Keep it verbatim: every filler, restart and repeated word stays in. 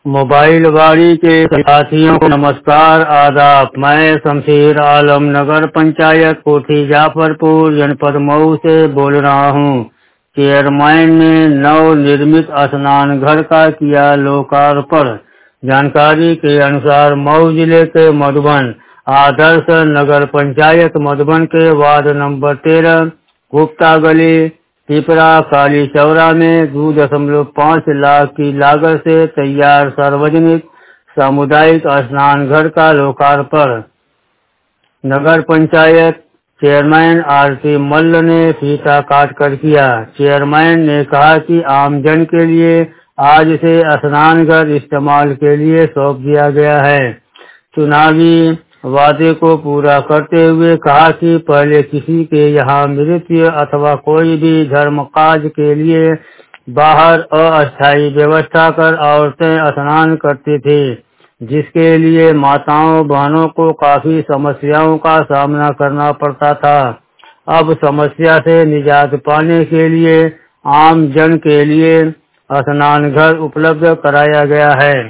Mobile वाड़ी के साथियों को नमस्कार, आदाब। मैं शमशेर आलम नगर पंचायत कोठी जाफरपुर जनपद मऊ से बोल रहा हूँ। चेयरमैन ने नव निर्मित स्नान घर का किया लोकार्पण। जानकारी के अनुसार मऊ जिले के मधुबन आदर्श नगर पंचायत मधुबन के वार्ड नंबर तेरह गुप्ता गली पिपरा काली चौरा में दो दशमलव पाँच लाख की लागत से तैयार सार्वजनिक सामुदायिक स्नान घर का लोकार्पण नगर पंचायत चेयरमैन आरती मल्ल ने फीता काटकर किया। चेयरमैन ने कहा कि आमजन के लिए आज से स्नान घर इस्तेमाल के लिए सौंप दिया गया है। चुनावी वादे को पूरा करते हुए कहा कि पहले किसी के यहाँ मृत्यु अथवा कोई भी धर्म काज के लिए बाहर अस्थायी व्यवस्था कर औरतें स्नान करती थी, जिसके लिए माताओं बहनों को काफी समस्याओं का सामना करना पड़ता था। अब समस्या से निजात पाने के लिए आम जन के लिए स्नान घर उपलब्ध कराया गया है।